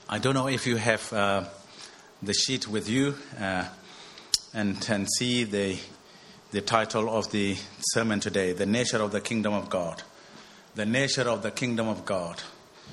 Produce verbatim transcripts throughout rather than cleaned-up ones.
I don't know if you have uh, the sheet with you uh, and can see the the title of the sermon today, The Nature of the Kingdom of God. The nature of the Kingdom of God.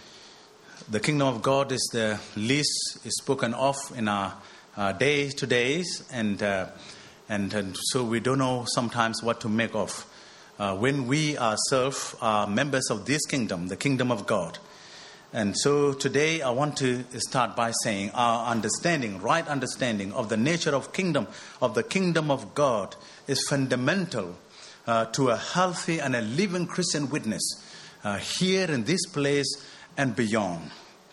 The Kingdom of God is the least spoken of in our uh, day-to-days, and, uh, and and so we don't know sometimes what to make of. Uh, when we ourselves are members of this kingdom, the Kingdom of God. And so today I want to start by saying our understanding, right understanding of the nature of kingdom, of the kingdom of God is fundamental uh, to a healthy and a living Christian witness uh, here in this place and beyond.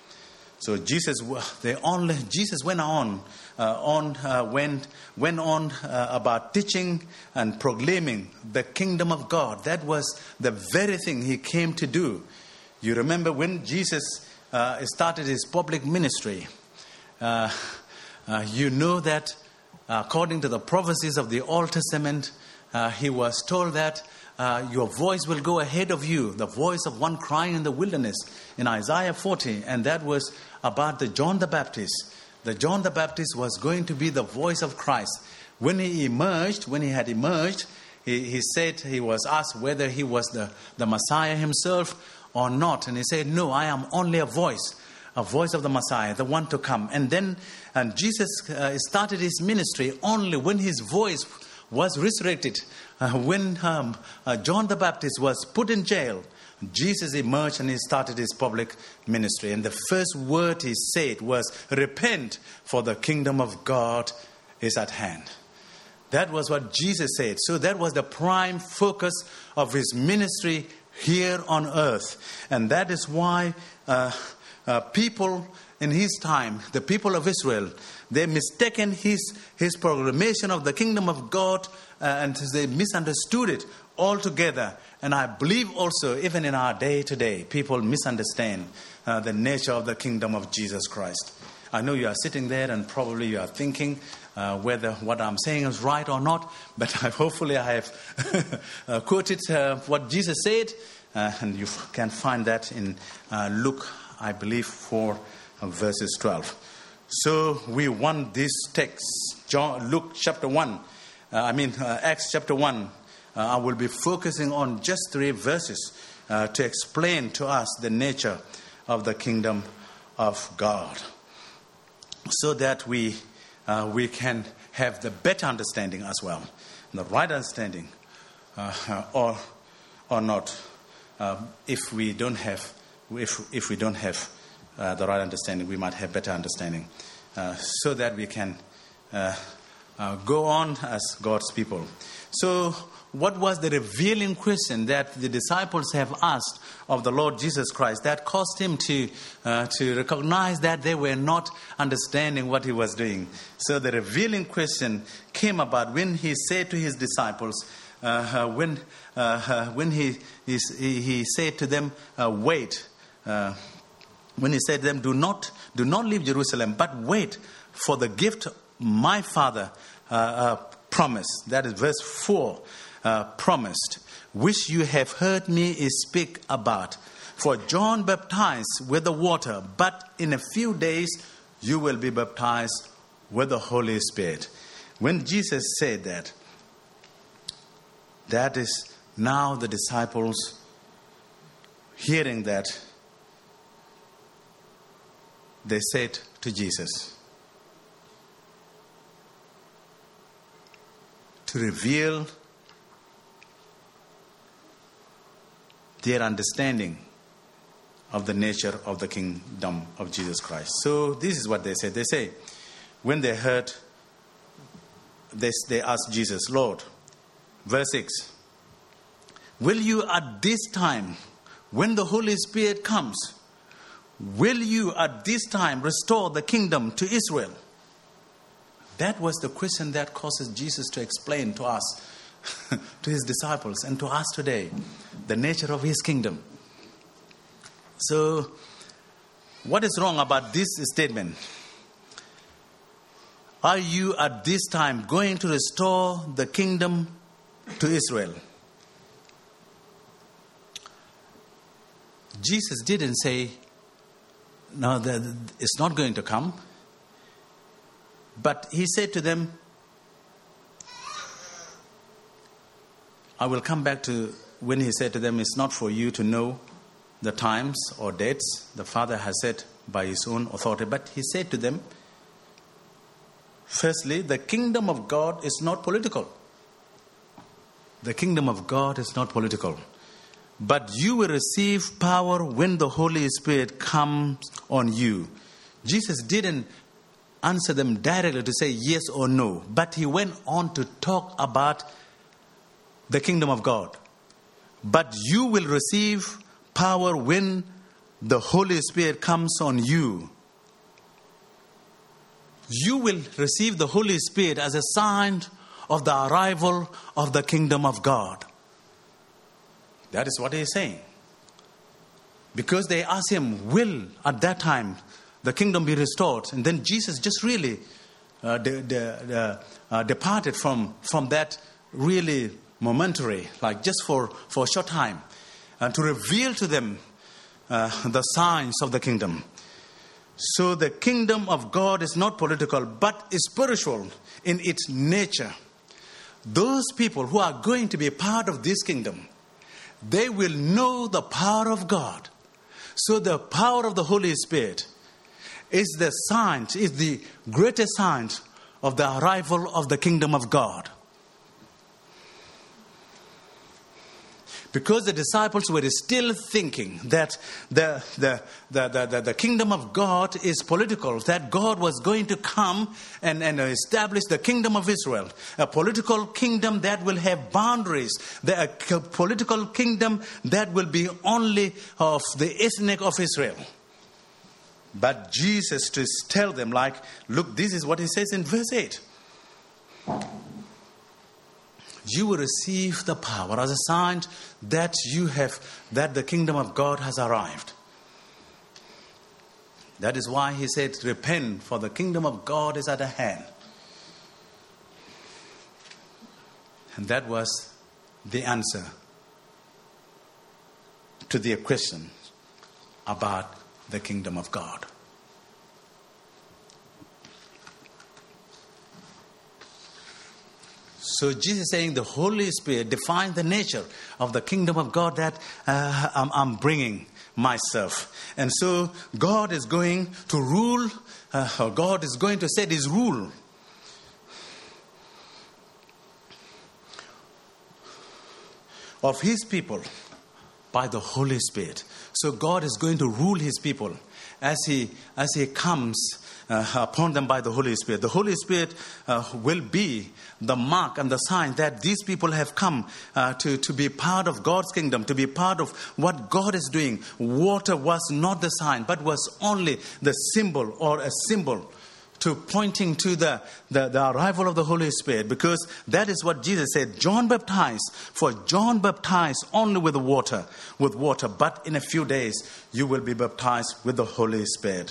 So Jesus, the only Jesus went on, uh, on uh, went went on uh, about teaching and proclaiming the kingdom of God. That was the very thing he came to do. You remember when Jesus uh, started his public ministry, uh, uh, you know that uh, according to the prophecies of the Old Testament, uh, he was told that uh, your voice will go ahead of you, the voice of one crying in the wilderness in Isaiah forty. And that was about the John the Baptist. The John the Baptist was going to be the voice of Christ. When he emerged, when he had emerged, he, he said, he was asked whether he was the, the Messiah himself or not. And he said, no, I am only a voice, a voice of the Messiah, the one to come. And then and Jesus uh, started his ministry only when his voice was resurrected. Uh, when um, uh, John the Baptist was put in jail, Jesus emerged and he started his public ministry. And the first word he said was, repent, for the kingdom of God is at hand. That was what Jesus said. So that was the prime focus of his ministry here on earth. And that is why uh, uh, people in his time, the people of Israel, they mistaken his, his proclamation of the kingdom of God uh, and they misunderstood it altogether. And I believe also, even in our day today, people misunderstand uh, the nature of the kingdom of Jesus Christ. I know you are sitting there and probably you are thinking uh, whether what I'm saying is right or not, but I, hopefully I have uh, quoted uh, what Jesus said, uh, and you can find that in uh, Luke, I believe, four uh, verses twelve. So we want this text, John, Luke chapter one, uh, I mean uh, Acts chapter one. Uh, I will be focusing on just three verses uh, to explain to us the nature of the kingdom of God, so that we uh, we can have the better understanding as well, the right understanding, uh, or or not. Uh, if we don't have, if if we don't have uh, the right understanding, we might have better understanding, uh, so that we can uh, uh, go on as God's people. So, what was the revealing question that the disciples have asked of the Lord Jesus Christ that caused him to uh, to recognize that they were not understanding what he was doing? So the revealing question came about when he said to his disciples, uh, uh, when uh, uh, when he, he he said to them, uh, wait. Uh, when he said to them, do not do not leave Jerusalem, but wait for the gift my Father uh, uh, promised. That is verse four. Uh, promised, which you have heard me speak about. For John baptized with the water, but in a few days you will be baptized with the Holy Spirit. When Jesus said that, that is now the disciples hearing that, they said to Jesus, to reveal their understanding of the nature of the kingdom of Jesus Christ. So this is what they say. They say, when they heard this, they asked Jesus, Lord, verse six, will you at this time, when the Holy Spirit comes, will you at this time restore the kingdom to Israel? That was the question that causes Jesus to explain to us, to his disciples and to us today, the nature of his kingdom. So, what is wrong about this statement? Are you at this time going to restore the kingdom to Israel? Jesus didn't say no, the, it's not going to come. But he said to them, I will come back to when he said to them, it's not for you to know the times or dates. The Father has said by his own authority. But he said to them, firstly, the kingdom of God is not political. The kingdom of God is not political. But you will receive power when the Holy Spirit comes on you. Jesus didn't answer them directly to say yes or no. But he went on to talk about the kingdom of God. But you will receive power when the Holy Spirit comes on you. You will receive the Holy Spirit as a sign of the arrival of the kingdom of God. That is what he is saying. Because they asked him, will at that time the kingdom be restored? And then Jesus just really uh, de- de- de- uh, departed from, from that really momentary, like just for, for a short time, and to reveal to them uh, the signs of the kingdom. So the kingdom of God is not political, but is spiritual in its nature. Those people who are going to be part of this kingdom, they will know the power of God. So the power of the Holy Spirit is the sign, is the greatest sign of the arrival of the kingdom of God. Because the disciples were still thinking that the, the, the, the, the, the kingdom of God is political, that God was going to come and, and establish the kingdom of Israel, a political kingdom that will have boundaries, the, a political kingdom that will be only of the ethnic of Israel. But Jesus to tell them, like, look, this is what he says in verse eight. You will receive the power as a sign that you have, that the kingdom of God has arrived. That is why he said, repent, for the kingdom of God is at hand. And that was the answer to their question about the kingdom of God. So Jesus is saying the Holy Spirit defines the nature of the kingdom of God that uh, I'm, I'm bringing myself. And so God is going to rule, uh, or God is going to set his rule. Of his people by the Holy Spirit. So God is going to rule his people as he, as he comes Uh, upon them by the Holy Spirit. The Holy Spirit uh, will be the mark and the sign that these people have come uh, to, to be part of God's kingdom, to be part of what God is doing. Water was not the sign, but was only the symbol or a symbol to pointing to the, the, the arrival of the Holy Spirit, because that is what Jesus said. John baptized, for John baptized only with the water, with water, but in a few days you will be baptized with the Holy Spirit.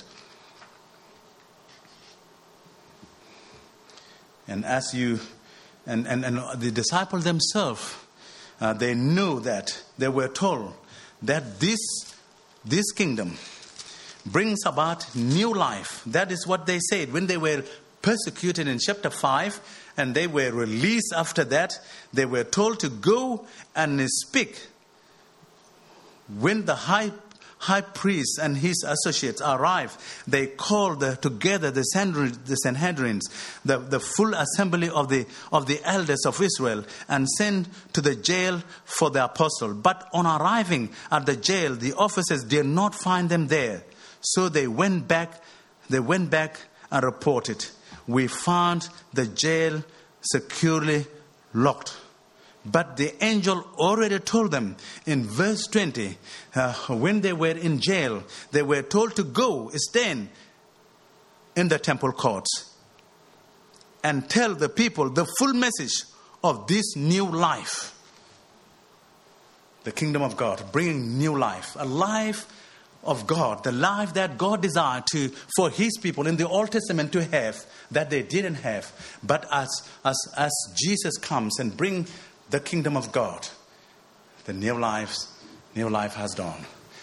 And as you, and, and, and the disciples themselves, uh, they knew that, they were told that this, this kingdom brings about new life. That is what they said when they were persecuted in chapter five, and they were released after that. They were told to go and speak. When the high high priest and his associates arrived, they called the, together the Sanhedrins, the, the full assembly of the of the elders of Israel, and sent to the jail for the apostle. But on arriving at the jail, the officers did not find them there. So they went back, they went back and reported, we found the jail securely locked. But the angel already told them in verse twenty, uh, when they were in jail, they were told to go stand in the temple courts and tell the people the full message of this new life. The kingdom of God, bringing new life, a life of God, the life that God desired to for his people in the Old Testament to have, that they didn't have. But as, as, as Jesus comes and brings the kingdom of God, the new life, new life has dawned.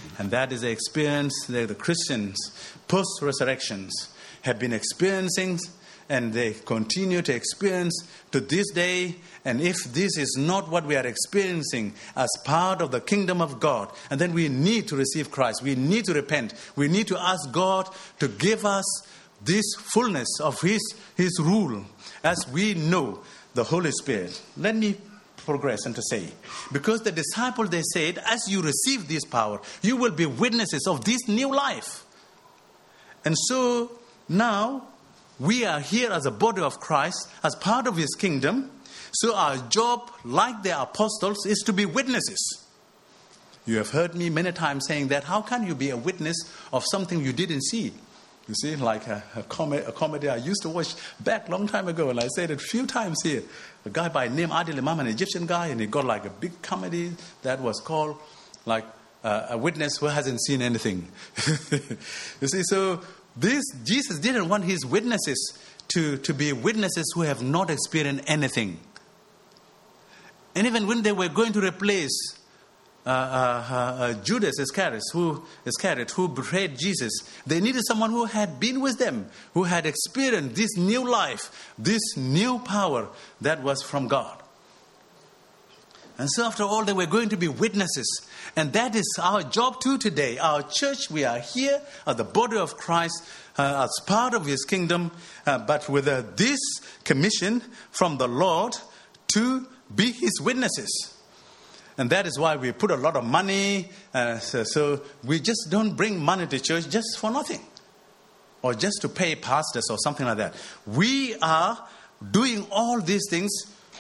And that is the experience that the Christians, post-resurrections, have been experiencing, and they continue to experience to this day. And if this is not what we are experiencing as part of the kingdom of God, and then we need to receive Christ. We need to repent. We need to ask God to give us this fullness of His, His rule, as we know the Holy Spirit. Let me progress and to say, because the disciples, they said, as you receive this power, you will be witnesses of this new life. And so now we are here as a body of Christ, as part of His kingdom. So our job, like the apostles, is to be witnesses. You have heard me many times saying that, how can you be a witness of something you didn't see? You see, like a, a, com- a comedy I used to watch back a long time ago, and I said it a few times here. A guy by name Adil Imam, an Egyptian guy, and he got like a big comedy that was called like uh, A Witness Who Hasn't Seen Anything. You see, so this Jesus didn't want His witnesses to, to be witnesses who have not experienced anything. And even when they were going to replace Uh, uh, uh, Judas Iscariot, who Iscariot, who betrayed Jesus, they needed someone who had been with them, who had experienced this new life, this new power that was from God. And so after all, they were going to be witnesses. And that is our job too today. Our church, we are here at the body of Christ, uh, as part of His kingdom, uh, but with uh, this commission from the Lord to be His witnesses. And that is why we put a lot of money. Uh, so, so we just don't bring money to church just for nothing. Or just to pay pastors or something like that. We are doing all these things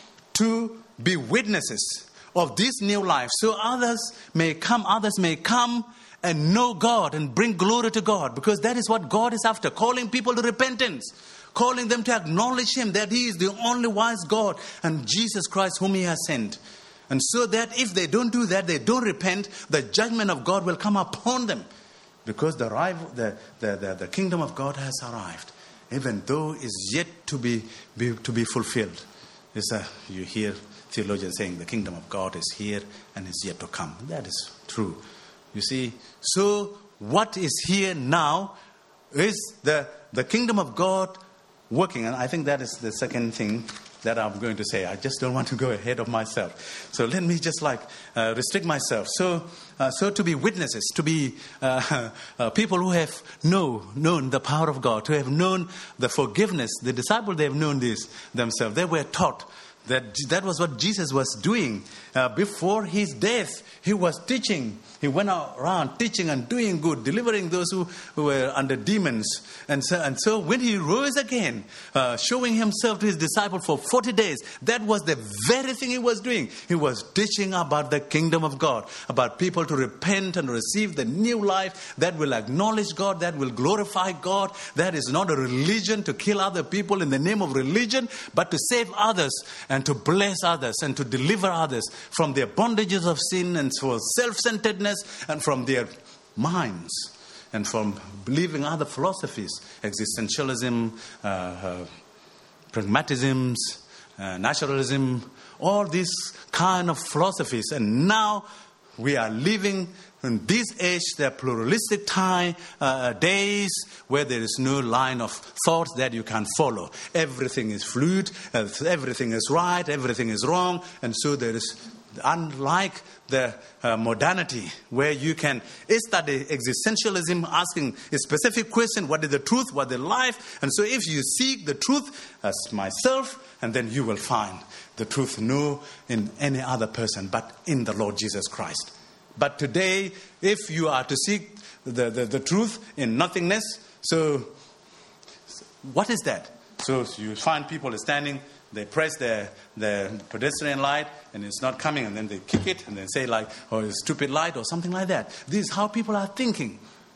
to be witnesses of this new life. So others may come, others may come and know God and bring glory to God. Because that is what God is after. Calling people to repentance. Calling them to acknowledge Him, that He is the only wise God and Jesus Christ whom He has sent. And so that if they don't do that, they don't repent, the judgment of God will come upon them. Because the, the, the, the, the kingdom of God has arrived, even though it's yet to be, be, to be fulfilled. It's a, you hear theologians saying the kingdom of God is here and is yet to come. That is true. You see, so what is here now is the, the kingdom of God working. And I think that is the second thing that I'm going to say. I just don't want to go ahead of myself. So let me just like uh, restrict myself. So uh, so to be witnesses, to be uh, uh, people who have know, known the power of God, who have known the forgiveness. The disciples, they have known this themselves. They were taught that that was what Jesus was doing. Uh, before His death, He was teaching. He went around teaching and doing good, delivering those who, who were under demons. And so, and so when He rose again, uh, showing Himself to His disciples for forty days, that was the very thing He was doing. He was teaching about the kingdom of God, about people to repent and receive the new life that will acknowledge God, that will glorify God. That is not a religion to kill other people in the name of religion, but to save others and to bless others and to deliver others from their bondages of sin and for self-centeredness and from their minds and from believing other philosophies, existentialism, uh, uh, pragmatisms, uh, naturalism, all these kind of philosophies. And now we are living in this age, the pluralistic time, uh, days where there is no line of thought that you can follow. Everything is fluid, uh, everything is right, everything is wrong. And so there is, unlike the uh, modernity where you can study existentialism, asking a specific question, what is the truth, what is life? And so if you seek the truth as myself, and then you will find the truth no in any other person but in the Lord Jesus Christ. But today, if you are to seek the, the, the truth in nothingness, so what is that? So you find people standing, they press their, their pedestrian light and it's not coming, and then they kick it and then say like, oh, it's a stupid light or something like that. This is how people are thinking.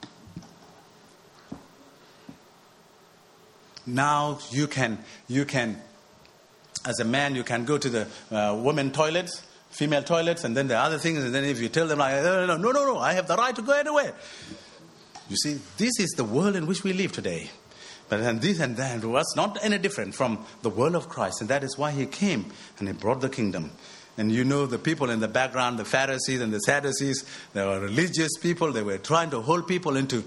Now you can, you can, as a man, you can go to the uh, women toilets, female toilets, and then the other things, and then if you tell them like, no, no, no, no, no, I have the right to go anywhere. You see, this is the world in which we live today. But then this and that was not any different from the world of Christ, and that is why He came and He brought the kingdom. And you know the people in the background, the Pharisees and the Sadducees, they were religious people. They were trying to hold people into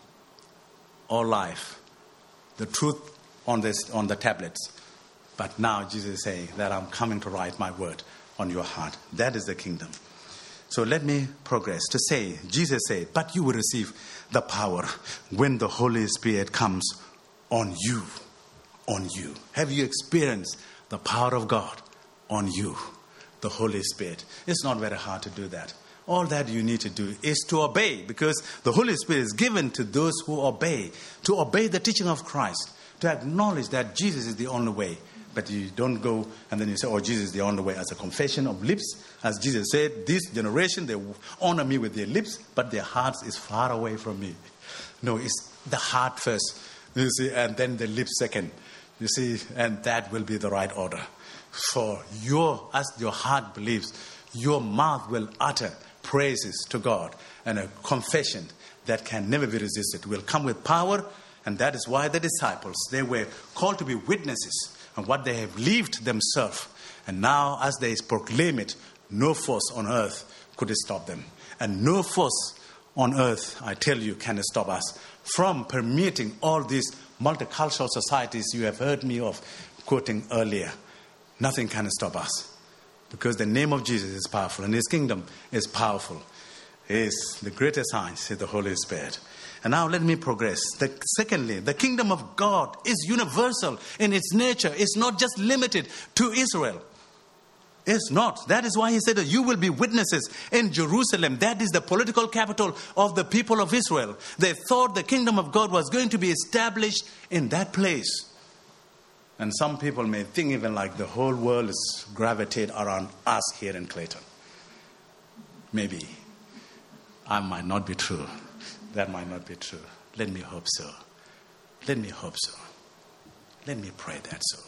all life, the truth on this on the tablets. But now Jesus is saying that I'm coming to write my word on your heart. That is the kingdom. So let me progress to say, Jesus said, but you will receive the power when the Holy Spirit comes on you. On you. Have you experienced the power of God on you? The Holy Spirit. It's not very hard to do that. All that you need to do is to obey, because the Holy Spirit is given to those who obey, to obey the teaching of Christ, to acknowledge that Jesus is the only way. But you don't go and then you say, oh, Jesus is the only way, as a confession of lips. As Jesus said, this generation, they honor me with their lips, but their hearts is far away from me. No, it's the heart first, you see, and then the lips second. You see, and that will be the right order. For your, as your heart believes, your mouth will utter praises to God, and a confession that can never be resisted will come with power. And that is why the disciples, they were called to be witnesses of what they have lived themselves. And now as they proclaim it, no force on earth could stop them. And no force on earth, I tell you, can stop us from permeating all these multicultural societies you have heard me of quoting earlier. Nothing can stop us, because the name of Jesus is powerful and his kingdom is powerful. Is the greatest science is the Holy Spirit. And now let me progress. The, secondly, the kingdom of God is universal in its nature. It's not just limited to Israel. It's not. That is why he said that you will be witnesses in Jerusalem. That is the political capital of the people of Israel. They thought the kingdom of God was going to be established in that place. And some people may think even like the whole world is gravitate around us here in Clayton. Maybe. I might not be true. That might not be true. Let me hope so. Let me hope so. Let me pray that so.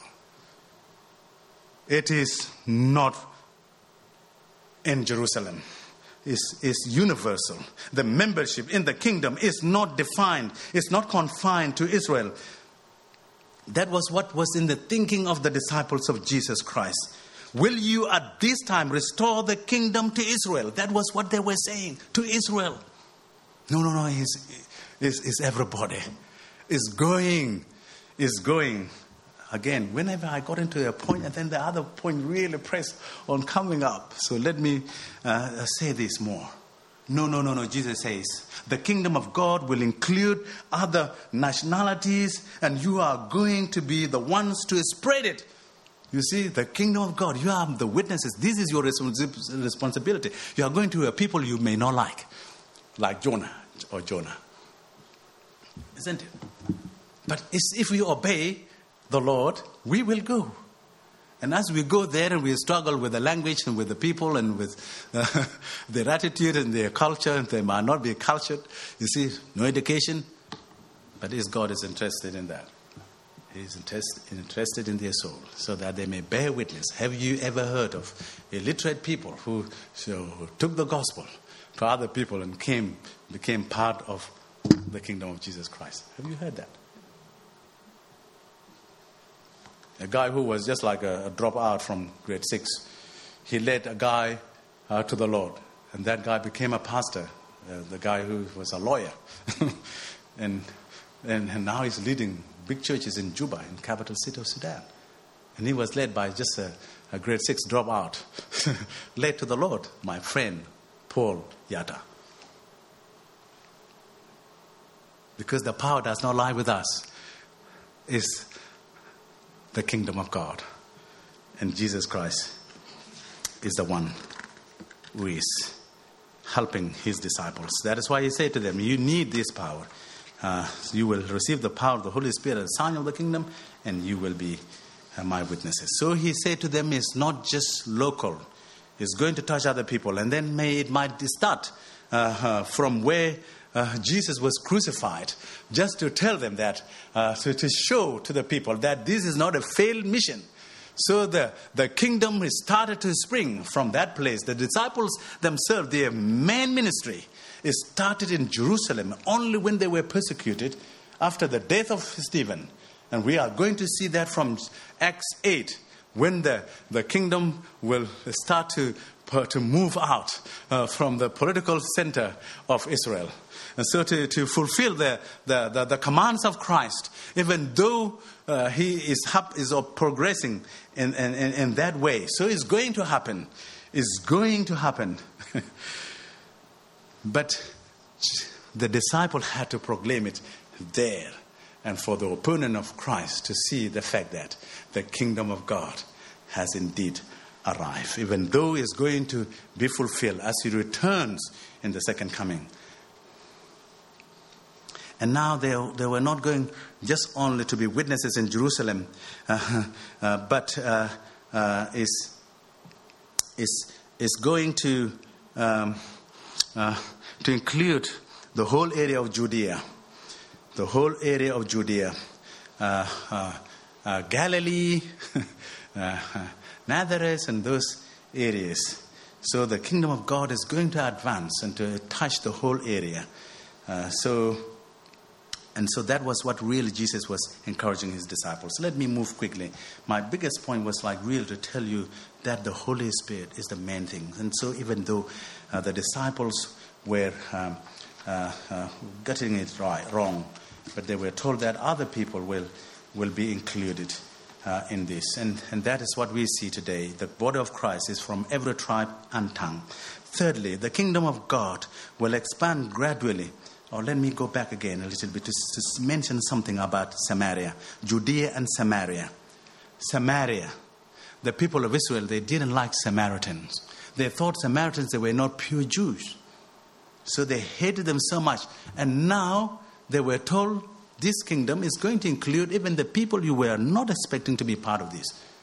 It is not in Jerusalem. It's, it's universal. The membership in the kingdom is not defined. It's not confined to Israel. That was what was in the thinking of the disciples of Jesus Christ. Will you at this time restore the kingdom to Israel? That was what they were saying to Israel. No, no, no, it's, it's, it's everybody. It's going, it's going. Again, whenever I got into a point, and then the other point really pressed on coming up. So let me uh, say this more. No, no, no, no. Jesus says, the kingdom of God will include other nationalities, and you are going to be the ones to spread it. You see, the kingdom of God, you are the witnesses. This is your respons- responsibility. You are going to a people you may not like, like Jonah or Jonah. Isn't it? But if we obey the Lord, we will go. And as we go there and we struggle with the language and with the people and with uh, their attitude and their culture, and they might not be cultured, you see, no education, but is God is interested in that. He is interest, interested in their soul, so that they may bear witness. Have you ever heard of illiterate people who, so, who took the gospel to other people and came, became part of the kingdom of Jesus Christ? Have you heard that? A guy who was just like a, a dropout from grade six, he led a guy uh, to the Lord. And that guy became a pastor, uh, the guy who was a lawyer. and, and and now he's leading big churches in Juba, in capital city of Sudan. And he was led by just a, a grade six dropout, led to the Lord, my friend, Paul Yatta. Because the power does not lie with us. It's the kingdom of God. And Jesus Christ is the one who is helping his disciples. That is why he said to them, you need this power. Uh, you will receive the power of the Holy Spirit, the sign of the kingdom, and you will be uh, my witnesses. So he said to them, it's not just local. It's going to touch other people. And then may it might start uh, uh, from where Uh, Jesus was crucified, just to tell them that, uh, so to show to the people that this is not a failed mission. So the, the kingdom is started to spring from that place. The disciples themselves, their main ministry is started in Jerusalem only when they were persecuted after the death of Stephen. And we are going to see that from Acts eight, when the, the kingdom will start to, to move out uh, from the political center of Israel. And so to, to fulfill the, the, the, the commands of Christ, even though uh, he is, is progressing in, in, in that way. So it's going to happen. It's going to happen. But the disciple had to proclaim it there. And for the opponent of Christ to see the fact that the kingdom of God has indeed arrived. Even though it's going to be fulfilled as he returns in the second coming. And now they, they were not going just only to be witnesses in Jerusalem, uh, uh, but uh, uh, is, is, is going to, um, uh, to include the whole area of Judea. The whole area of Judea. Uh, uh, uh, Galilee, uh, Nazareth, and those areas. So the kingdom of God is going to advance and to touch the whole area. Uh, so... And so that was what really Jesus was encouraging his disciples. Let me move quickly. My biggest point was like really to tell you that the Holy Spirit is the main thing. And so even though uh, the disciples were um, uh, uh, getting it right, wrong, but they were told that other people will, will be included uh, in this. And, and that is what we see today. The body of Christ is from every tribe and tongue. Thirdly, the kingdom of God will expand gradually. Or let me go back again a little bit to, to mention something about Samaria. Judea and Samaria. Samaria. The people of Israel, they didn't like Samaritans. They thought Samaritans, they were not pure Jews. So they hated them so much. And now they were told this kingdom is going to include even the people you were not expecting to be part of this.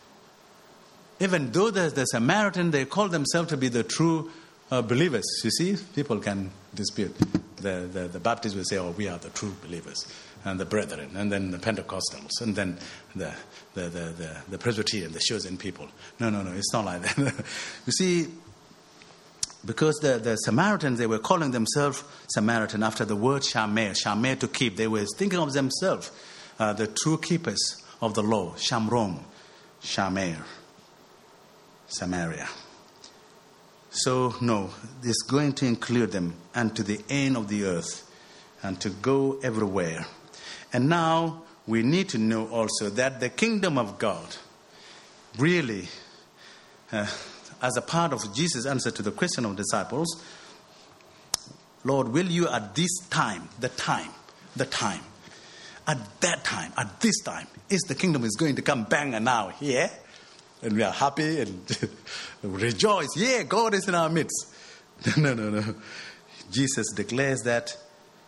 Even though there's the Samaritan, they call themselves to be the true uh, believers. You see, people can dispute. The, the, the Baptists will say, oh, we are the true believers, and the brethren, and then the Pentecostals, and then the the, the, the, the Presbyterian, the chosen people. No, no, no, it's not like that. You see, because the, the Samaritans, they were calling themselves Samaritan after the word Shamer, Shamer to keep. They were thinking of themselves, uh, the true keepers of the law, Shamrom, Shamer, Samaria. So, no, it's going to include them and to the end of the earth and to go everywhere. And now we need to know also that the kingdom of God really, uh, as a part of Jesus' answer to the question of disciples, Lord, will you at this time, the time, the time, at that time, at this time, is the kingdom is going to come bang and now here? And we are happy and rejoice. Yeah, God is in our midst. No, no, no. Jesus declares that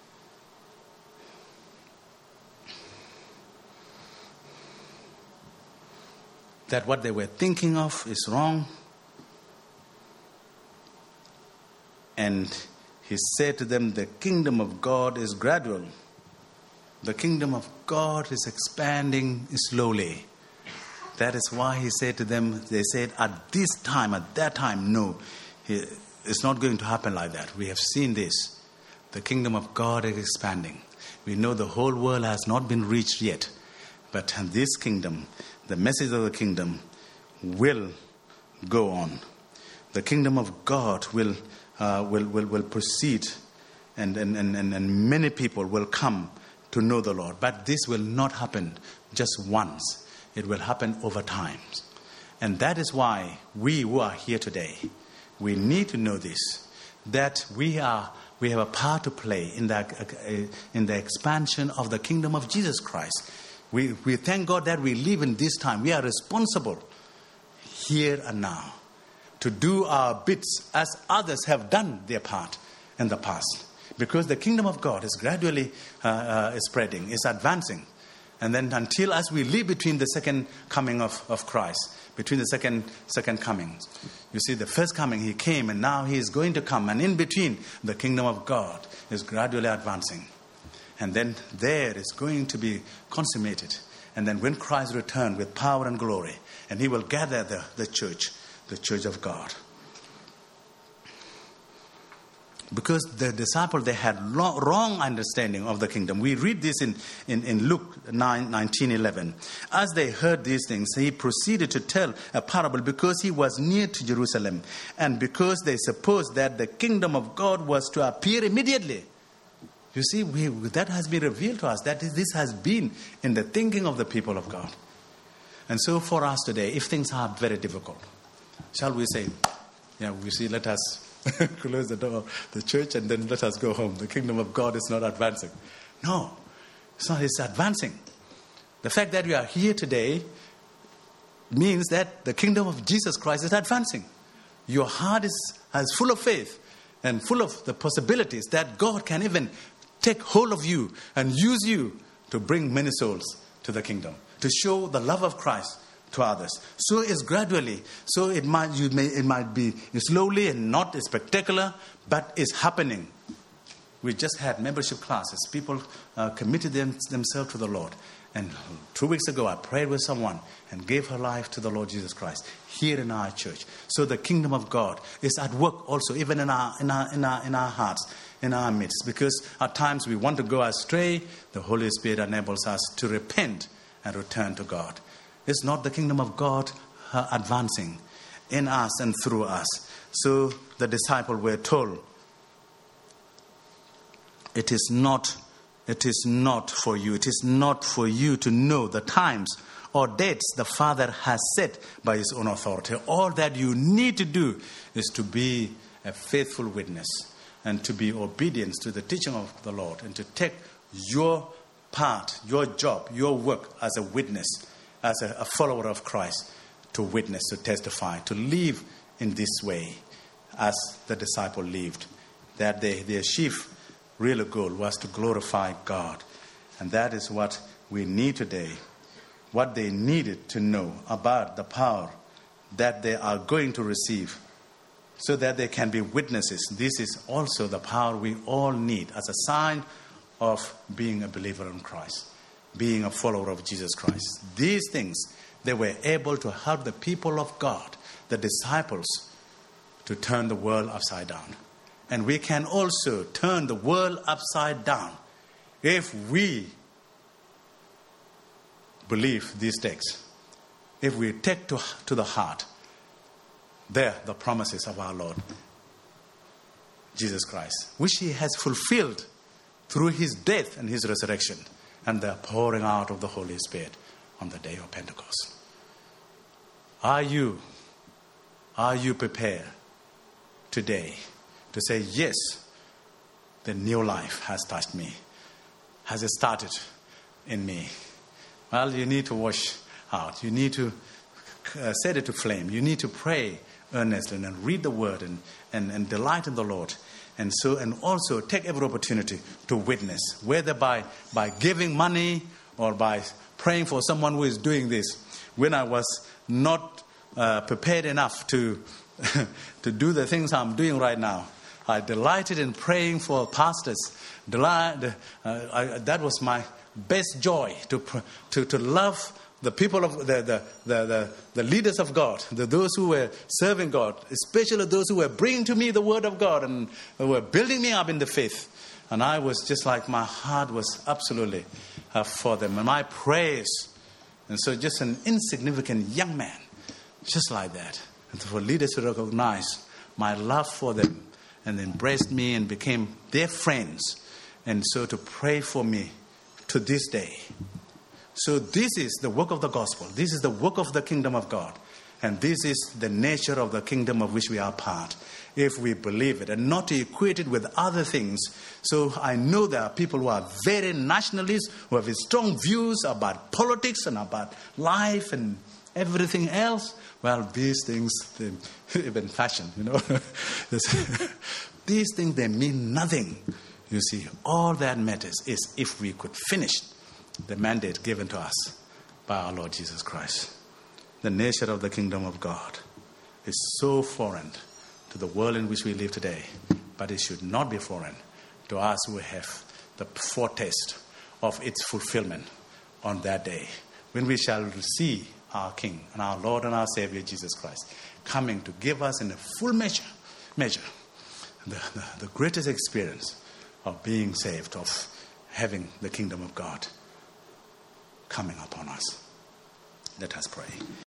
that what they were thinking of is wrong. And he said to them, the kingdom of God is gradual. The kingdom of God is expanding slowly. That is why he said to them, they said, at this time, at that time, no, it's not going to happen like that. We have seen this. The kingdom of God is expanding. We know the whole world has not been reached yet. But this kingdom, the message of the kingdom will go on. The kingdom of God will uh, will, will, will proceed and, and, and, and many people will come to know the Lord. But this will not happen just once. It will happen over time. And that is why we who are here today, we need to know this, that we are we have a part to play in the, in the expansion of the kingdom of Jesus Christ. We, we thank God that we live in this time. We are responsible here and now to do our bits as others have done their part in the past. Because the kingdom of God is gradually uh, uh, spreading, is advancing. And then until as we live between the second coming of, of Christ, between the second second coming. You see, the first coming, he came, and now he is going to come. And in between, the kingdom of God is gradually advancing. And then there is going to be consummated. And then when Christ returns with power and glory, and he will gather the, the church, the church of God. Because the disciples, they had lo- wrong understanding of the kingdom. We read this in, in, in Luke nine, nineteen, eleven. As they heard these things, he proceeded to tell a parable because he was near to Jerusalem and because they supposed that the kingdom of God was to appear immediately. You see, we, that has been revealed to us, that this has been in the thinking of the people of God. And so for us today, if things are very difficult, shall we say, yeah, we see, let us close the door of the church and then let us go home. The kingdom of God is not advancing. No, it's not. It's advancing. The fact that we are here today means that the kingdom of Jesus Christ is advancing. Your heart is, is full of faith and full of the possibilities that God can even take hold of you and use you to bring many souls to the kingdom, to show the love of Christ to others. So it's gradually, so it might you may it might be slowly and not spectacular, but it's happening. We just had membership classes. People uh, committed them, themselves to the Lord. And two weeks ago, I prayed with someone and gave her life to the Lord Jesus Christ here in our church. So the kingdom of God is at work also, even in our in our in our in our hearts, in our midst. Because at times we want to go astray, the Holy Spirit enables us to repent and return to God. It's not the kingdom of God uh, advancing in us and through us. So the disciples were told, it is not, it is not for you. It is not for you to know the times or dates the Father has set by his own authority. All that you need to do is to be a faithful witness and to be obedient to the teaching of the Lord and to take your part, your job, your work as a witness, as a, a follower of Christ, to witness, to testify, to live in this way as the disciple lived. That they, their chief real goal was to glorify God. And that is what we need today. What they needed to know about the power that they are going to receive so that they can be witnesses. This is also the power we all need as a sign of being a believer in Christ, being a follower of Jesus Christ. These things, they were able to help the people of God, the disciples, to turn the world upside down. And we can also turn the world upside down if we believe these texts, if we take to, to the heart there the promises of our Lord Jesus Christ, which he has fulfilled through his death and his resurrection and the pouring out of the Holy Spirit on the day of Pentecost. Are you, are you prepared today to say, yes, the new life has touched me? Has it started in me? Well, you need to wash out. You need to uh, set it to flame. You need to pray earnestly and read the word and, and, and delight in the Lord. And so, and also take every opportunity to witness, whether by, by giving money or by praying for someone who is doing this. When I was not uh, prepared enough to, to do the things I'm doing right now, I delighted in praying for pastors. Delight, uh, I, that was my best joy, to to to love the people of the the the, the, the leaders of God, the, those who were serving God, especially those who were bringing to me the word of God and were building me up in the faith. And I was just like, my heart was absolutely uh, for them, and my praise. And so, just an insignificant young man, just like that, and for leaders to recognize my love for them and embraced me and became their friends, and so to pray for me to this day. So this is the work of the gospel. This is the work of the kingdom of God. And this is the nature of the kingdom of which we are part, if we believe it, and not to equate it with other things. So I know there are people who are very nationalists, who have strong views about politics and about life and everything else. Well, these things, they, even fashion, you know. These things, they mean nothing. You see, all that matters is if we could finish the mandate given to us by our Lord Jesus Christ. The nature of the kingdom of God is so foreign to the world in which we live today, but it should not be foreign to us who have the foretaste of its fulfillment on that day, when we shall see our King and our Lord and our Savior Jesus Christ coming to give us in a full measure, measure the, the, the greatest experience of being saved, of having the kingdom of God coming upon us. Let us pray.